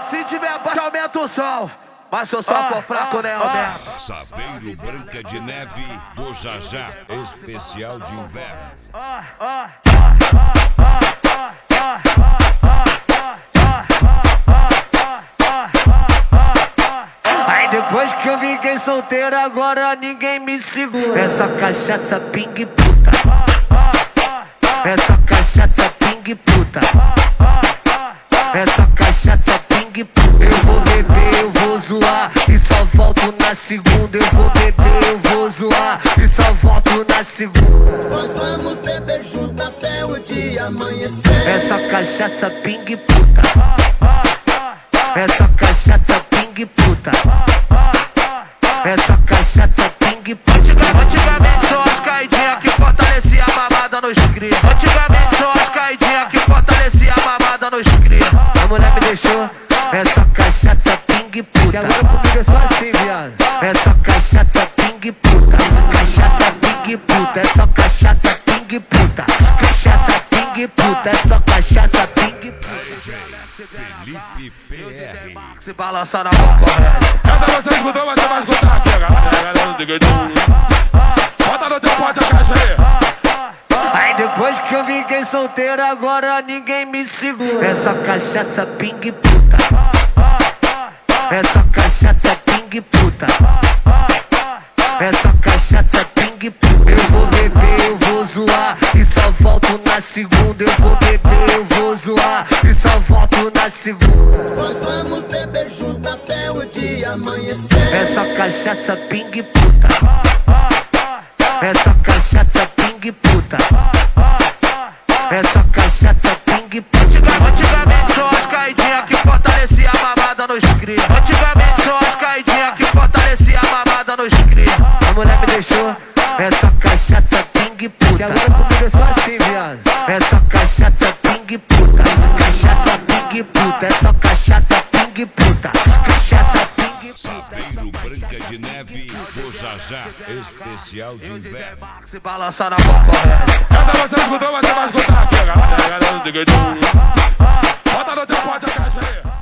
Se tiver baixo, aumenta o som. Mas se eu só for fraco, né, Alberto? Saveiro Branca de Neve do Jajá, especial de inverno. Aí depois que eu fiquei solteiro, agora ninguém me segura. Essa cachaça ping puta. Essa cachaça ping puta. Essa cachaça ping puta. Eu vou beber, eu vou zoar e só volto na segunda. Eu vou beber, eu vou zoar e só volto na segunda. Nós vamos beber junto até o dia amanhecer. Essa cachaça ping puta. Essa cachaça ping puta. Essa cachaça ping puta. Antigamente só as caidinhas que fortalecia a mamada nos cria. Antigamente só as caidinhas que fortalecia a mamada nos cria. A mulher me deixou essa cachaça ping puta. E agora comigo é só assim, viado. Essa cachaça ping puta. Cachaça ping puta. É só cachaça ping puta. Cachaça ping puta. É só cachaça ping puta. Felipe PR. Se balança na concorrência. Cada você escutou, você vai escutar aqui, galera. Bota no teu pote a caixa aí. Aí depois que eu fiquei solteiro, agora ninguém me segura. Essa cachaça ping puta. Essa cachaça ping puta. Essa cachaça ping puta. Eu vou beber, eu vou zoar e só volto na segunda. Eu vou beber, eu vou zoar e só volto na segunda. Nós vamos beber junto até o dia amanhecer. Essa cachaça ping puta. Essa cachaça ping puta. Essa cachaça ping puta. Antigamente só as caidinhas que fortalecia a mamada nos cria. Antigamente só as caidinhas que fortalecia a mamada nos cria. A mulher me deixou essa cachaça ping puta. E agora comigo é só assim, viado. Essa cachaça ping puta. Cachaça ping puta. Essa cachaça ping puta. Cachaça ping puta. Saveiro Branca de Neve do Jajá, especial de inverno. Se balança na concorrência. Cada você escutou, você vai escutar aqui, galera. Bota no teu pote a caixa aí.